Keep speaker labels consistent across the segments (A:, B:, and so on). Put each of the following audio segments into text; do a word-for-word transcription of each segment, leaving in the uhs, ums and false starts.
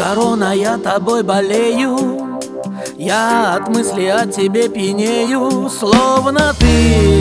A: корона, я тобой болею, я от мысли о тебе пьянею, словно ты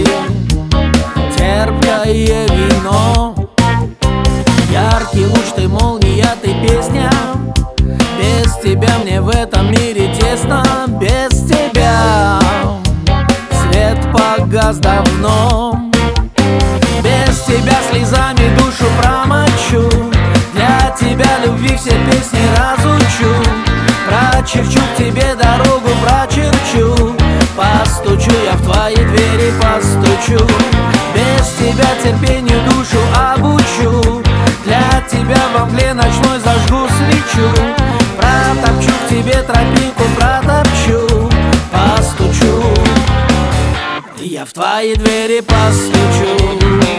A: терпкое вино. Яркий луч, ты молния, ты песня. Без тебя мне в этом мире тесно. Без тебя свет погас давно. Без тебя слезами душу промочу. Для тебя любви все песни разучу. Прочерчу к тебе дорогу, прочерчу. Постучу я в твои двери, постучу. Без тебя терпению душу обучу. Для тебя во мгле ночной зажгу свечу. Протопчу к тебе тропинку, протопчу. Постучу, я в твои двери постучу.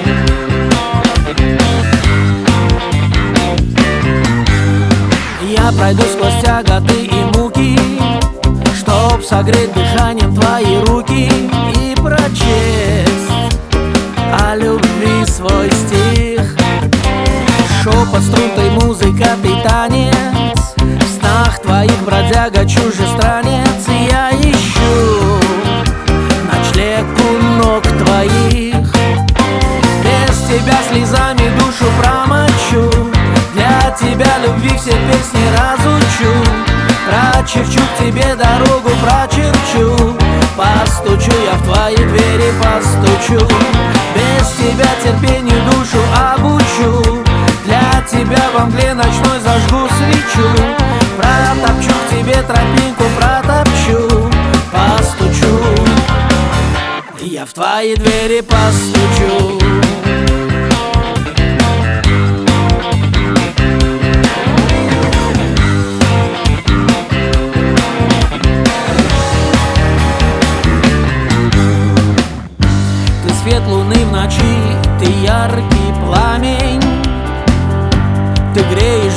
A: Я пройду сквозь тяготы и муки, чтоб согреть дыханием твои руки и прочесть о любви свой стих. Шепот струн, ты музыка, ты танец. В снах твоих, бродяга, чужестранец. Я ищу ночлег у ног твоих. Без тебя слезами душу промочу. Для тебя любви все песни разучу. Прочерчу к тебе дорогу, прочерчу. Постучу я в твои двери, постучу. Без тебя терпению душу обучу. Для тебя во мгле ночной зажгу свечу. Протопчу к тебе тропинку, протопчу. Постучу, я в твои двери постучу. Свет луны в ночи, ты яркий пламень. Ты греешь